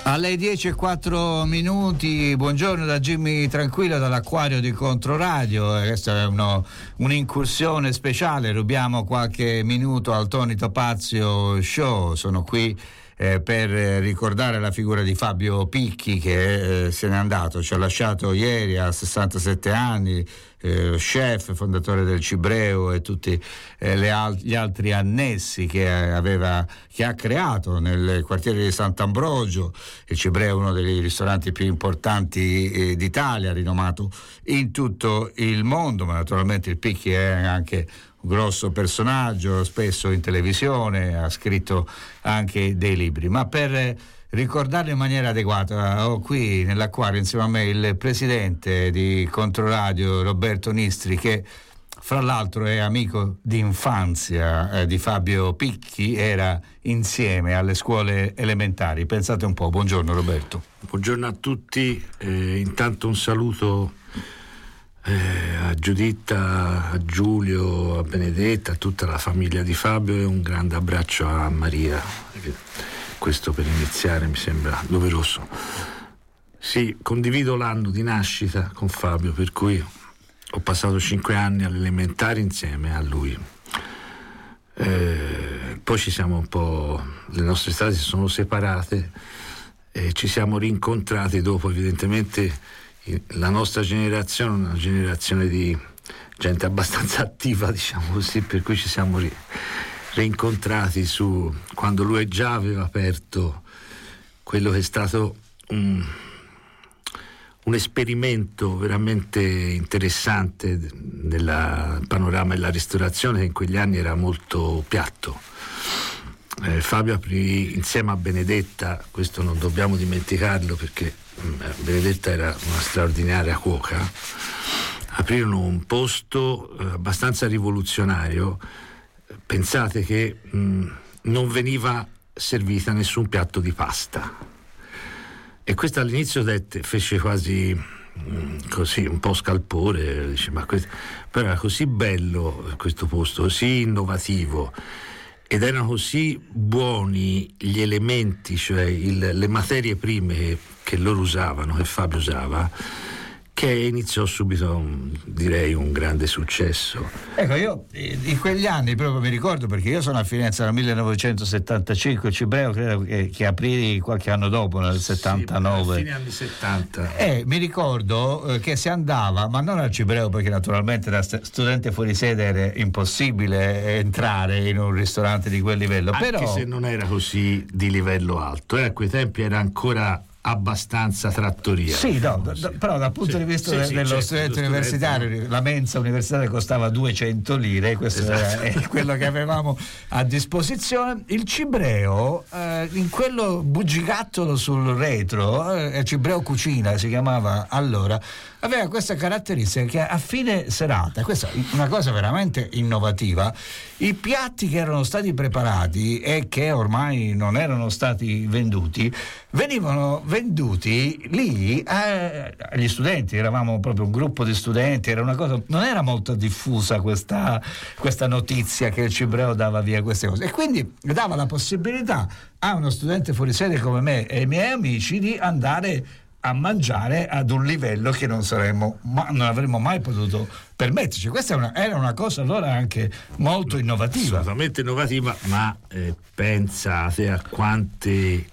Alle 10:04, buongiorno da Jimmy Tranquillo dall'acquario di Controradio. Questa è un'incursione speciale, rubiamo qualche minuto al Tony Topazio Show. Sono qui per ricordare la figura di Fabio Picchi che se n'è andato, ci ha lasciato ieri a 67 anni, chef, fondatore del Cibreo e tutti gli altri annessi che ha creato nel quartiere di Sant'Ambrogio. Il Cibreo è uno dei ristoranti più importanti d'Italia, rinomato in tutto il mondo, ma naturalmente il Picchi è anche un grosso personaggio, spesso in televisione, ha scritto anche dei libri. Ma per ricordarlo in maniera adeguata ho qui nell'acquario insieme a me il presidente di Controradio, Roberto Nistri, che fra l'altro è amico di infanzia di Fabio Picchi, era insieme alle scuole elementari. Pensate un po'. Buongiorno Roberto. Buongiorno a tutti, intanto un saluto a Giuditta, a Giulio, a Benedetta, a tutta la famiglia di Fabio e un grande abbraccio a Maria. Questo per iniziare mi sembra doveroso. Sì, condivido l'anno di nascita con Fabio, per cui ho passato 5 anni all'elementare insieme a lui. Poi ci siamo le nostre strade si sono separate e ci siamo rincontrati dopo. Evidentemente la nostra generazione è una generazione di gente abbastanza attiva, diciamo così, per cui ci siamo rincontrati quando lui già aveva aperto quello che è stato un esperimento veramente interessante nel panorama della ristorazione, che in quegli anni era molto piatto. Fabio aprì insieme a Benedetta, questo non dobbiamo dimenticarlo perché Benedetta era una straordinaria cuoca, aprirono un posto abbastanza rivoluzionario. Pensate che non veniva servita nessun piatto di pasta, e questo all'inizio fece quasi così un po' scalpore, dice, però era così bello questo posto, così innovativo, ed erano così buoni gli elementi, cioè le materie prime che loro usavano, che Fabio usava, che iniziò subito, direi, un grande successo. Ecco, io in quegli anni proprio mi ricordo, perché io sono a Firenze nel 1975, il Cibreo credo che aprì qualche anno dopo, nel 79. Sì, fine anni 70. Mi ricordo che si andava, ma non al Cibreo, perché naturalmente da studente fuori sede era impossibile entrare in un ristorante di quel livello. Anche però se non era così di livello alto, a quei tempi era ancora abbastanza trattoria. Sì, però dal punto di vista dello studente universitario, la mensa universitaria costava 200 lire, questo è quello che avevamo a disposizione. Il Cibreo, in quello bugigattolo sul retro, Cibreo Cucina si chiamava allora, aveva questa caratteristica che a fine serata, questa è una cosa veramente innovativa, i piatti che erano stati preparati e che ormai non erano stati venduti venivano venduti lì agli studenti. Eravamo proprio un gruppo di studenti, era una cosa, non era molto diffusa questa notizia che il Cibreo dava via queste cose, e quindi dava la possibilità a uno studente fuori sede come me e i miei amici di andare a mangiare ad un livello che non avremmo mai potuto permetterci. Questa era una cosa allora anche molto innovativa. Assolutamente innovativa, ma pensate a quante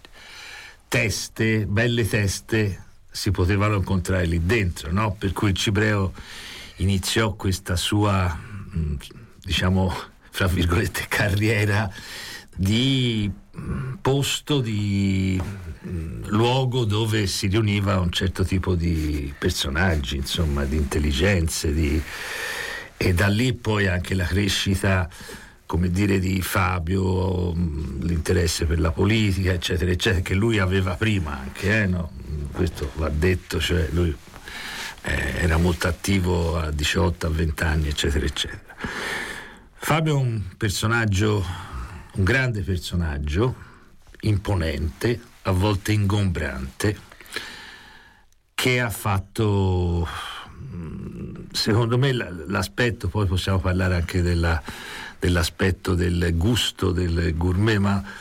belle teste si potevano incontrare lì dentro, no? Per cui il Cibreo iniziò questa sua, diciamo, fra virgolette, carriera di posto, di luogo dove si riuniva un certo tipo di personaggi, insomma, di intelligenze, e da lì poi anche la crescita, come dire, di Fabio, l'interesse per la politica, eccetera, eccetera, che lui aveva prima anche, no? Questo va detto, cioè lui era molto attivo a 18, a 20 anni, eccetera, eccetera. Fabio è un grande personaggio, imponente, a volte ingombrante, che ha fatto, secondo me, l'aspetto, poi possiamo parlare anche dell'aspetto del gusto del gourmet, ma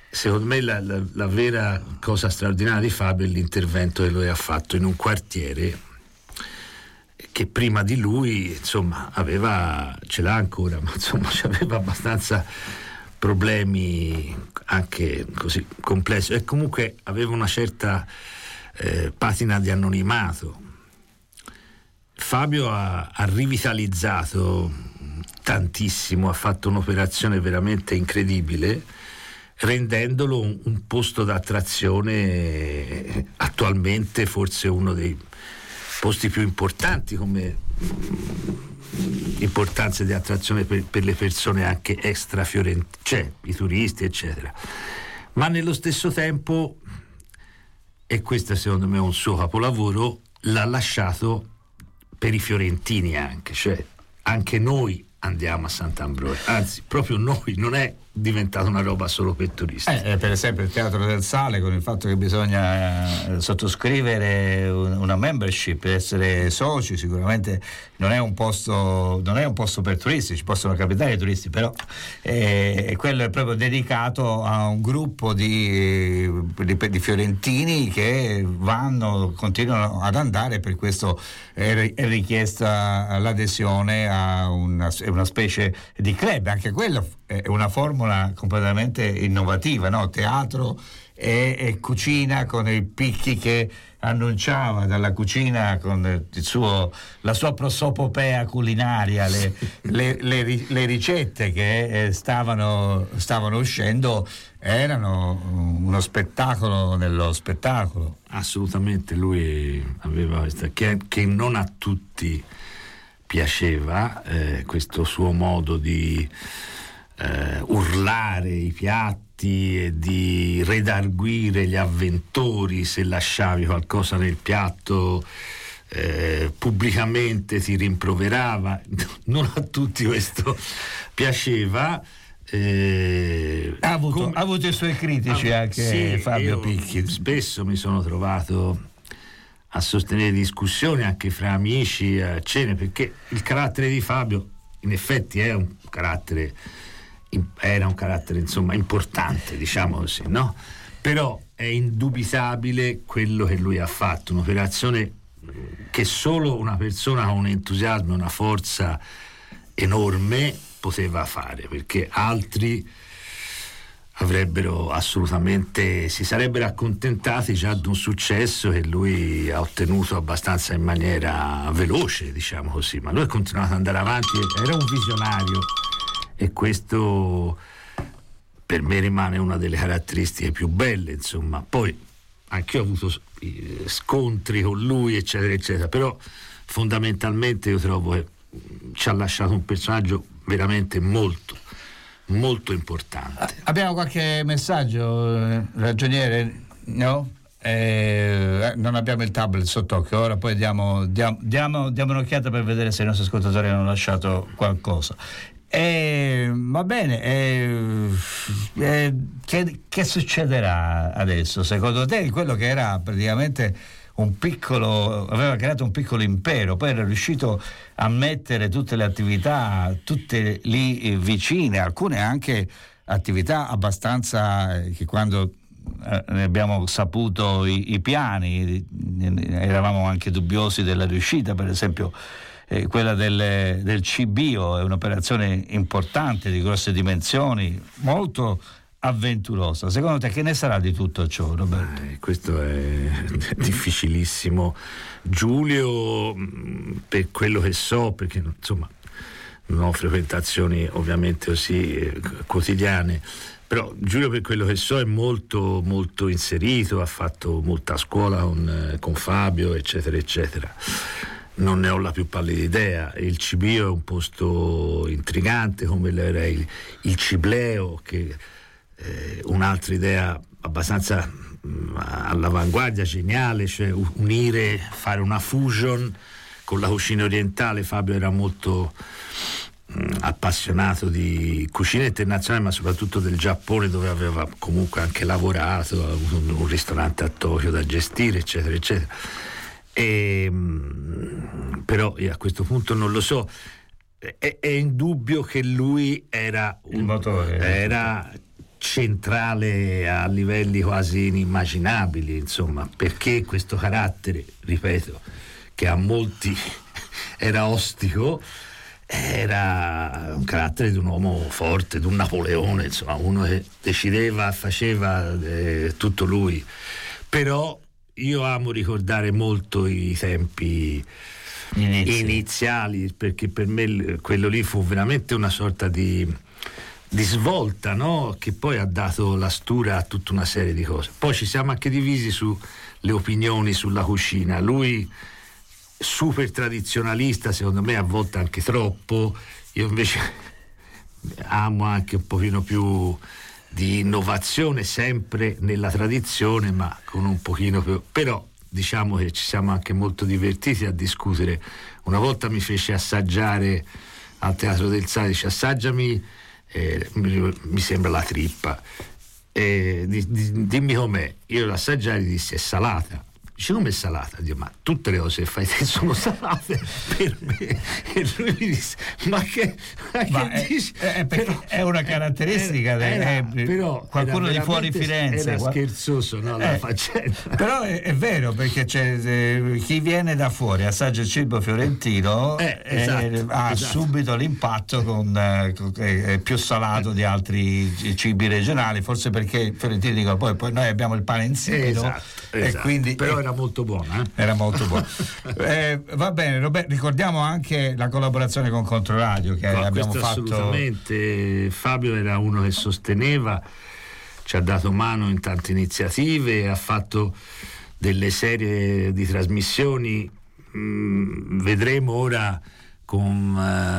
secondo me la vera cosa straordinaria di Fabio è l'intervento che lui ha fatto in un quartiere che prima di lui, insomma, ce l'ha ancora, ma insomma aveva abbastanza problemi anche così complessi, e comunque aveva una certa patina di anonimato. Fabio ha rivitalizzato tantissimo, ha fatto un'operazione veramente incredibile, rendendolo un posto d'attrazione, attualmente forse uno dei posti più importanti come importanza di attrazione per le persone anche extra fiorentine, cioè i turisti eccetera. Ma nello stesso tempo, e questo secondo me è un suo capolavoro, l'ha lasciato per i fiorentini anche, cioè anche noi andiamo a Sant'Ambrogio, anzi proprio noi, non è diventata una roba solo per turisti. Per esempio il Teatro del Sale, con il fatto che bisogna sottoscrivere una membership, essere soci, sicuramente non è un posto per turisti, ci possono capitare i turisti, però quello è proprio dedicato a un gruppo di fiorentini che continuano ad andare. Per questo è richiesta l'adesione a una specie di club. Anche quello è una formula completamente innovativa, no? Teatro e cucina, con i picchi che annunciava dalla cucina, con la sua prosopopea culinaria, le ricette che stavano uscendo erano uno spettacolo nello spettacolo. Assolutamente, lui aveva questa che non a tutti piaceva, questo suo modo di urlare i piatti e di redarguire gli avventori se lasciavi qualcosa nel piatto, pubblicamente ti rimproverava. Non a tutti questo piaceva. Ha avuto i suoi critici anche, sì, Fabio Picchi. Spesso mi sono trovato a sostenere discussioni anche fra amici a cene, perché il carattere di Fabio in effetti era un carattere insomma importante, diciamo così, no? Però è indubitabile quello che lui ha fatto, un'operazione che solo una persona con un entusiasmo e una forza enorme poteva fare, perché altri si sarebbero accontentati già di un successo che lui ha ottenuto abbastanza in maniera veloce, diciamo così, ma lui ha continuato ad andare avanti, era un visionario, e questo per me rimane una delle caratteristiche più belle, insomma. Poi anche io ho avuto scontri con lui eccetera eccetera, però fondamentalmente io trovo che ci ha lasciato un personaggio veramente molto molto importante. Abbiamo qualche messaggio, ragioniere? No? Non abbiamo il tablet sott'occhio, ora poi diamo un'occhiata per vedere se i nostri ascoltatori hanno lasciato qualcosa. Va bene, che succederà adesso secondo te? Quello che era praticamente aveva creato un piccolo impero, poi era riuscito a mettere tutte le attività tutte lì vicine, alcune anche attività abbastanza che quando ne abbiamo saputo i piani eravamo anche dubbiosi della riuscita. Per esempio quella del CBio è un'operazione importante, di grosse dimensioni, molto avventurosa. Secondo te che ne sarà di tutto ciò, Roberto? Questo è difficilissimo, Giulio, per quello che so, perché insomma non ho frequentazioni ovviamente così quotidiane, però Giulio, per quello che so, è molto molto inserito, ha fatto molta scuola con Fabio eccetera eccetera. Non ne ho la più pallida idea. Il Cibio è un posto intrigante, come era il Cibleo, che un'altra idea abbastanza all'avanguardia, geniale, cioè fare una fusion con la cucina orientale. Fabio era molto appassionato di cucina internazionale, ma soprattutto del Giappone, dove aveva comunque anche lavorato, ha avuto un ristorante a Tokyo da gestire eccetera eccetera. Però io a questo punto non lo so. È indubbio che lui era il motore, centrale a livelli quasi inimmaginabili, insomma, perché questo carattere, ripeto, che a molti era ostico, era un carattere di un uomo forte, di un Napoleone, insomma, uno che decideva, faceva tutto lui. Però io amo ricordare molto i tempi iniziali, perché per me quello lì fu veramente una sorta di svolta, no? Che poi ha dato la stura a tutta una serie di cose. Poi ci siamo anche divisi sulle opinioni sulla cucina. Lui super tradizionalista, secondo me a volte anche troppo. Io invece amo anche un pochino più di innovazione, sempre nella tradizione, ma con un pochino più. Però diciamo che ci siamo anche molto divertiti a discutere. Una volta mi fece assaggiare al Teatro del Sale, dice: assaggiami, mi sembra la trippa, dimmi com'è. Io l'assaggiai e dissi: è salata. Dice: come è salata? Dico: ma tutte le cose che fai te sono salate per me. E lui mi disse: ma che dici? È una caratteristica però qualcuno di fuori Firenze era scherzoso, no, la faccenda. Però è vero, perché chi viene da fuori assaggia il cibo fiorentino ha subito l'impatto è più salato di altri cibi regionali, forse perché i fiorentini dicono poi noi abbiamo il pane insipido, e quindi però era molto buona. Era molto buona. Va bene, Roberto, ricordiamo anche la collaborazione con Controradio che abbiamo fatto. Assolutamente. Fabio era uno che sosteneva, ci ha dato mano in tante iniziative, ha fatto delle serie di trasmissioni. Vedremo ora con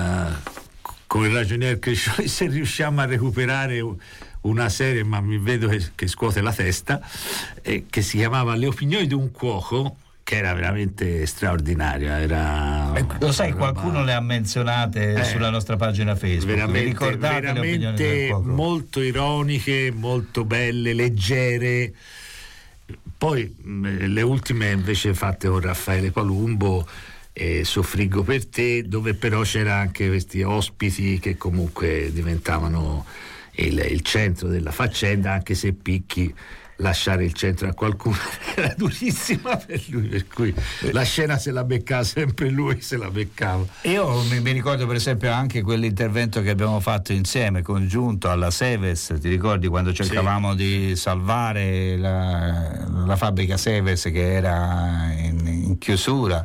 il ragionier Crescioli se riusciamo a recuperare una serie, ma mi vedo che scuote la testa, che si chiamava Le opinioni di un cuoco, che era veramente straordinaria. Lo sai, qualcuno le ha menzionate sulla nostra pagina Facebook. Veramente molto ironiche, molto belle, leggere. Poi le ultime invece fatte con Raffaele Palumbo, Soffriggo per te, dove però c'era anche questi ospiti che comunque diventavano il centro della faccenda, anche se Picchi lasciare il centro a qualcuno era durissima per lui, per cui la scena se la beccava sempre lui, se la beccava. Io mi ricordo per esempio anche quell'intervento che abbiamo fatto insieme, congiunto alla Seves, ti ricordi quando cercavamo di salvare la fabbrica Seves che era in chiusura?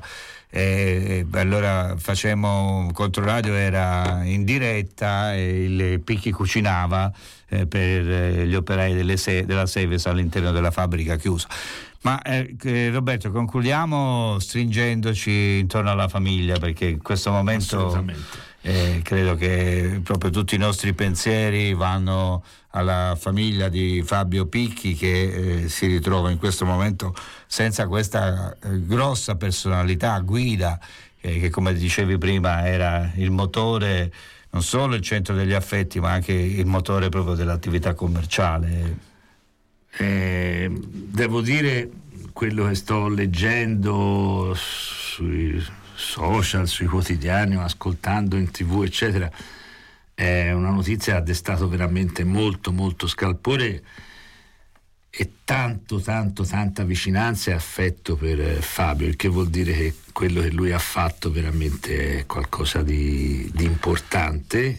Allora Controradio era in diretta e il Picchi cucinava per gli operai della Seves all'interno della fabbrica chiusa. Ma Roberto, concludiamo stringendoci intorno alla famiglia, perché in questo momento credo che proprio tutti i nostri pensieri vanno alla famiglia di Fabio Picchi, che si ritrova in questo momento senza questa grossa personalità guida che come dicevi prima era il motore, non solo il centro degli affetti, ma anche il motore proprio dell'attività commerciale. Devo dire, quello che sto leggendo sui social, sui quotidiani, ascoltando in TV eccetera, è una notizia che ha destato veramente molto molto scalpore e tanta vicinanza e affetto per Fabio, il che vuol dire che quello che lui ha fatto veramente è qualcosa di importante.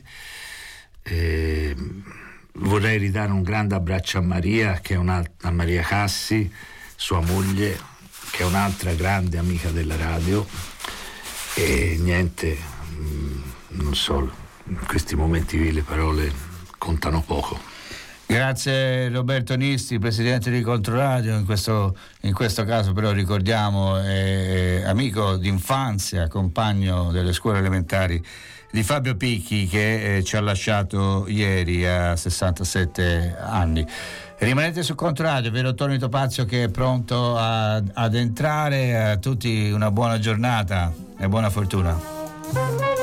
Vorrei ridare un grande abbraccio a Maria, che è a Maria Cassi, sua moglie, che è un'altra grande amica della radio, e niente, non so, in questi momenti qui le parole contano poco. Grazie Roberto Nisti, presidente di Controradio, in questo caso però ricordiamo amico d'infanzia, compagno delle scuole elementari di Fabio Picchi, che ci ha lasciato ieri a 67 anni. Rimanete su Controradio, vedo Tony Topazio che è pronto ad entrare. A tutti una buona giornata e buona fortuna.